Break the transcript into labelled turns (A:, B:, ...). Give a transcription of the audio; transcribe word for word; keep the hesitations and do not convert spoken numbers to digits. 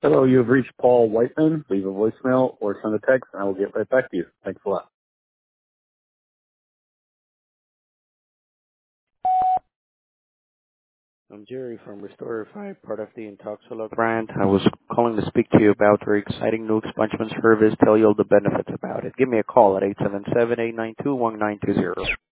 A: Hello, you have reached Paul Whiteman. Leave a voicemail or send a text, and I will get right back to you. Thanks a lot. I'm Jerry from Restorify, part of the Intoxilog brand. I was calling to speak to you about our exciting new expungement service, tell you all the benefits about it. Give me a call at eight seven seven, eight nine two, one nine two zero.